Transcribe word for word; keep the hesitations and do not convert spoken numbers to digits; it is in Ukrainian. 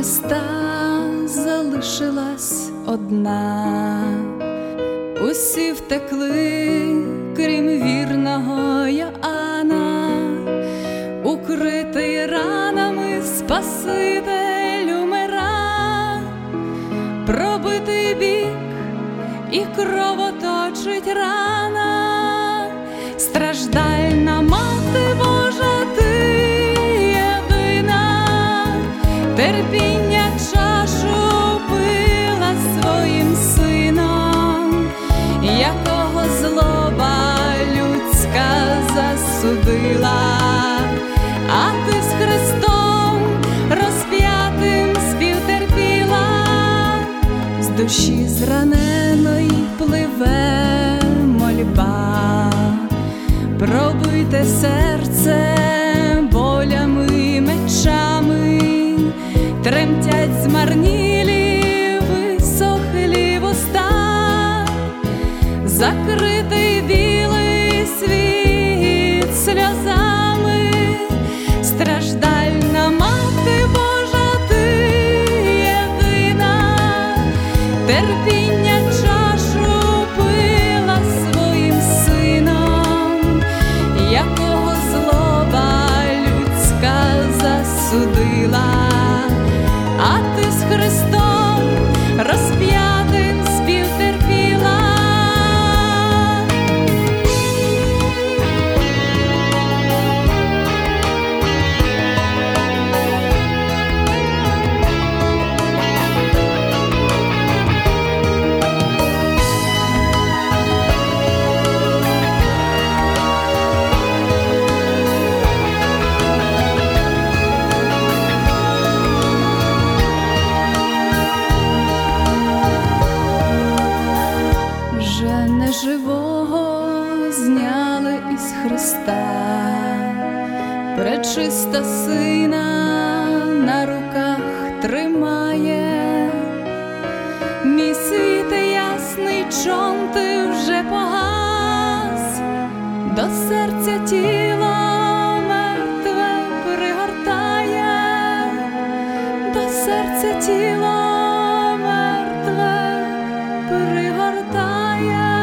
Христа залишилась одна, усі втекли, крім вірного Йоанна, укритий ранами Спаситель умира, пробитий бік і кровоточить рана, страждальна Мати Божа, ти єдина, терпіння чашу пила своїм сином, якого злоба людська засудила, а ти з Христом розп'ятим співтерпіла, з душі зраненої пливе мольба, пробуйте серце болями, мечами, тремтять змарнілі, висохлі вуста, закритий білий світ сльозами, страждальна Мати Божа, ти єдина, терпіння чашу пила своїм сином, якого злоба людська засудила, а ти з Христом розп'ятим співтерпіла. Живого зняли із Христа, пречиста Сина на руках тримає. Мій світе ясний, чом ти вже погас, до серця тіло мертве пригортає, до серця тіло мертве пригортає.